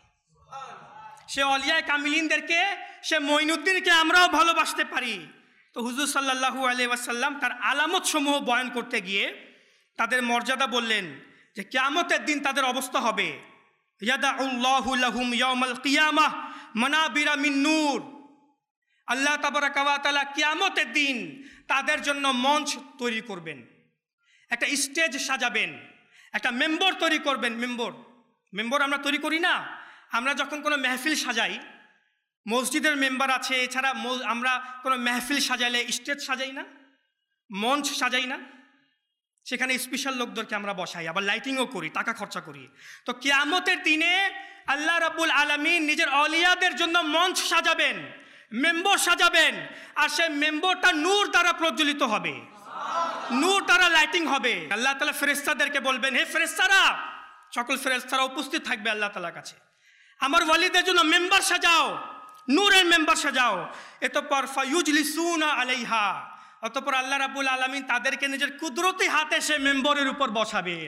সে অলিয়ায় কামিলিনদেরকে, সে মঈনুদ্দিনকে আমরাও ভালোবাসতে পারি। তো হুজুর সাল্লাল্লাহু আলাইহি ওয়াসাল্লাম তার আলামত সমূহ বয়ান করতে গিয়ে তাদের মর্যাদা বললেন যে কিয়ামতের দিন তাদের অবস্থা হবে, ইয়াদাউল্লাহু লাহুম ইয়াউমাল কিয়ামাহ মানাবিরা মিন নূর। আল্লাহ তাবারাকা ওয়া তাআলা কিয়ামতের দিন তাদের জন্য মঞ্চ তৈরি করবেন, একটা স্টেজ সাজাবেন, একটা মেম্বর তৈরি করবেন। মেম্বর আমরা তৈরি করি না, আমরা যখন কোনো মেহফিল সাজাই, মসজিদের মেম্বার আছে, এছাড়া আমরা কোনো মেহফিল সাজাইলে স্টেজ সাজাই না, মঞ্চ সাজাই না, সেখানে স্পেশাল লোকদেরকে আমরা বসাই, আবার লাইটিংও করি, টাকা খরচা করি। তো কিয়ামতের দিনে আল্লাহ রাব্বুল আলামিন নিজের অলিয়াদের জন্য মঞ্চ সাজাবেন, মেম্বর সাজাবেন, আর সেই মেম্বরটা নূর দ্বারা প্রজ্বলিত হবে, নূর দ্বারা লাইটিং হবে। আল্লাহ তাআলা ফেরেশতাদেরকে বলবেন, হে ফেরেশতারা, সকল ফেরেশতারা উপস্থিত থাকবে আল্লাহ তাআলার কাছে, আমার ওয়ালিদের জন্য মেম্বার সাজাও, নূরের মেম্বার সাজাও। এতপর ফায়ুজলিসুনা আলাইহা, অতঃপর আল্লাহ রাব্বুল আলামিন তাদেরকে নিজের কুদরতি হাতে সে মেম্বরের উপর বসাবেন,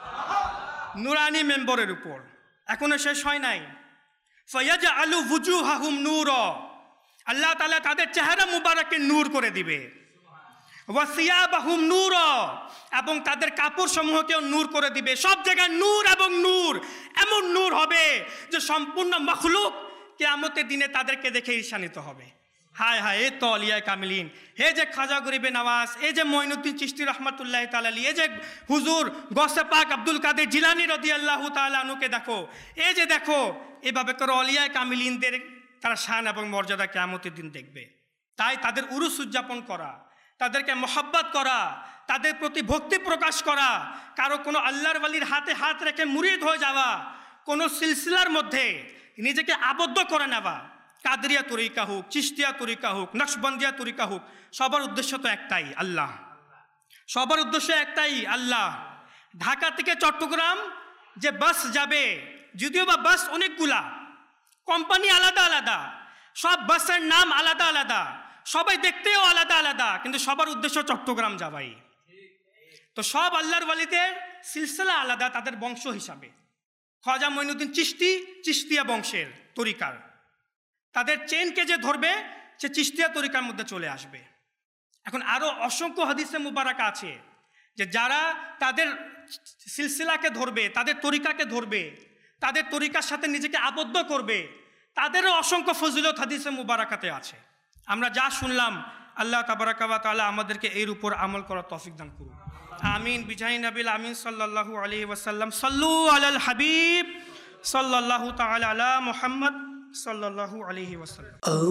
নূরানি মেম্বরের উপর। এখনো শেষ হয় নাই, ফায়াজআলু ওয়ুজুহাহুম নূরা, আল্লাহ তাআলা তাদের চেহারা মুবারককে নূর করে দিবে, ওয়া সিয়াবাহুম নূরা, এবং তাদের কাপড় সমূহকেও নূর করে দিবে। সব জায়গায় নূর এবং নূর, এমন নূর হবে যে সম্পূর্ণ মখলুক কিয়ামতের দিনে তাদেরকে দেখে ঈর্ষান্বিত হবে। হায় হায়, এ তো অলিয়ায় কামিলিন, হে যে খাজা গরিবে নওয়াজ, এই যে মঈনুদ্দিন চিশতি রহমাতুল্লাহি তাআলা আলাইহি, এই যে হুজুর গৌসে পাক আব্দুল কাদের জিলানী রাদিয়াল্লাহু তাআলা আনহুকে দেখো, এই যে দেখো, এভাবে করে অলিয়ায় কামিলিনদের তারা শান এবং মর্যাদা কিয়ামতের দিন দেখবে। তাই তাদের উরুস উদযাপন করা, তাদেরকে মোহাব্বত করা, তাদের প্রতি ভক্তি প্রকাশ করা, কারো কোনো আল্লাহর ওয়ালির হাতে হাত রেখে মুরিদ হয়ে যাওয়া, কোনো সিলসিলার মধ্যে নিজেকে আবদ্ধ করে নেওয়া, কাদরিয়া তরিকা হোক, চিশতিয়া তরিকা হোক, নকশবন্দিয়া তরিকা হোক, সবার উদ্দেশ্য তো একটাই, আল্লাহ। সবার উদ্দেশ্য একটাই, আল্লাহ। ঢাকা থেকে চট্টগ্রাম যে বাস যাবে, যদিও বা বাস অনেকগুলা, কোম্পানি আলাদা আলাদা, সব বাসের নাম আলাদা আলাদা, সবাই দেখতেও আলাদা আলাদা, কিন্তু সবার উদ্দেশ্য চট্টগ্রাম যাবাই। তো সব আল্লাহর ওয়ালিদের সিলসিলা আলাদা তাদের বংশ হিসাবে। খাজা মঈনুদ্দিন চিশতি চিশতিয়া বংশের তরিকার, তাদের চেনকে যে ধরবে সে চিশতিয়া তরিকার মধ্যে চলে আসবে। এখন আরও অসংখ্য হাদিসে মুবারাকা আছে যে যারা তাদের সিলসিলাকে ধরবে, তাদের তরিকাকে ধরবে, তাদের তরিকার সাথে নিজেকে আবদ্ধ করবে, তাদেরও অসংখ্য ফজিলত হাদিসে মুবারাকাতে আছে। আমরা যা শুনলাম, আল্লাহ তাবারাকা ওয়া তাআলা আমাদেরকে এর উপর আমল করার তৌফিক দান করুন। আমিন বিজাহি নবিল আমিন সাল্লাল্লাহু আলাইহি ওয়াসাল্লাম। সাল্লু আলাল হাবিব সাল্লাল্লাহু তাআলা আলা মুহাম্মদ সাল্লাল্লাহু আলাইহি ওয়াসাল্লাম।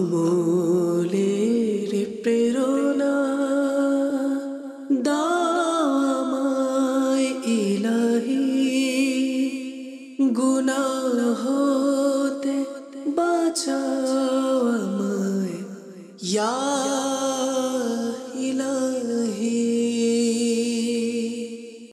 আমলের প্রেরণা দামায় ইলাহি, গুনাহ হতে বাঁচাও আমায় ইয়া